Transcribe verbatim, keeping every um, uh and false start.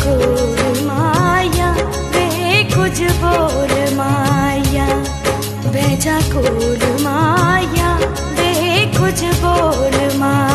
कोल माया वे कुछ बोल माया बह जा कोल माया वे कुछ बोल माया।